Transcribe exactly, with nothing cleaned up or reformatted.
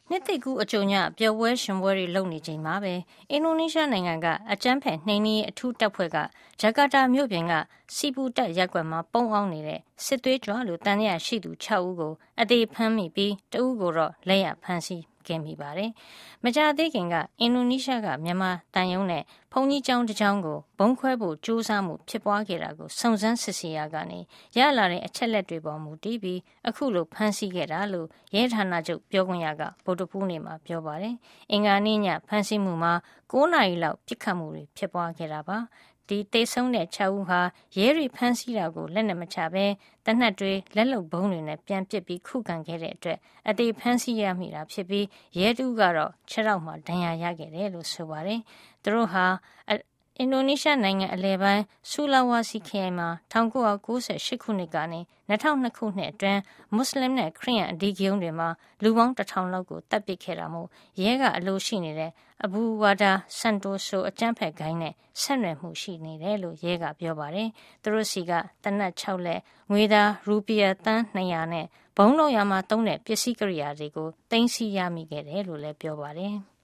နှစ်သိကူအကြုံညပျော်ပွဲရှင်ပွဲတွေလုပ်နေချိန်မှာပဲအင်ဒိုနီးရှားနိုင်ငံကအကြမ်းဖက်နှိမ်နင်းရေးအထူးတပ်ဖွဲ့ကဂျကာတာမြို့ပြင်ကစီပူတက်ရပ်ကွက်မှာပုန်းအောင်းနေတဲ့စစ်သွေးကြွလို့တန်ရရှိသူ၆ဦးကိုအသေးဖမ်းမိပြီးတဦးကိုတော့လက်ရဖမ်းဆီးခဲ့မိပါတယ်။မကြာသေးခင်ကအင်ဒိုနီးရှားကမြန်မာတန်ယုံနဲ့ဘုံကြီးကျောင်းတစ်ကျောင်းကိုဘုံခွဲဖို့ကြိုးစားမှုဖြစ်ပွားခဲ့တာကိုစုံစမ်းစစ်ဆေးရကနေရလာတဲ့အချက်လက်တွေပေါ်မူတည်ပြီးအခုလိုဖမ်းဆီးခဲ့တာလို့ရဲဌာနချုပ်ပြောခွင့်ရကဗုဒ္ဓဖူးနေ့မှာပြောပါတယ်။အင်္ဂါနေ့ညဖမ်းဆီးမှုမှာ၉နာရီလောက်ပြစ်ခတ်မှုတွေဖြစ်ပွားခဲ့တာပါ။ဒီတေဆုံးတဲ့၆ဦးဟာရဲတွေဖမ်းဆီးတာကိုလက်နက်မချဘဲတနက်တွေလက်လုံဘုံတွေနဲ့ပြန်ပစ်ပြီးခုခံခဲ့တဲ့အတွက်အသေးဖမ်းဆီးရမိတာဖြစ်ပြီးရဲတူကတော့ခြေထောက်မှာဒဏ်ရာရခဲ့တယ်လို့ဆိုပါတယ်။သူတို့ဟာအင်ဒိုနီးရှားနိုင်ငံအလယ်ပိုင်းဆူလာဝါစီခရိုင်မှာ၁၉၉၈ခုနှစ်ကနေ၂၀၀၂ခုနှစ်အတွင်းမွတ်စလင်နဲ့ခရစ်ယာန်အဓိကရုဏ်းတွေမှာလူပေါင်းတစ်ထောင်လောက်ကိုတပ်ပစ်ခဲ့တာမို့ရဲကအလိုရှိနေတဲ့အဘူဝါဒါဆန်တိုဆိုအကြမ်းဖက်ဂိုင်းနဲ့ဆက်နွယ်မှုရှိနေတယ်လို့ရဲကပြောပါတယ်။သူတို့စီကတနက်၆လက်ငွေသားရူပီယာတန်း၂၀၀နဲ့ဘုံလုံးရမှာသုံးတဲ့ပစ္စည်းကိရိယာတွေကိုတင်စီရမိခဲ့တယ်လို့လည်းပြောပါတယ်။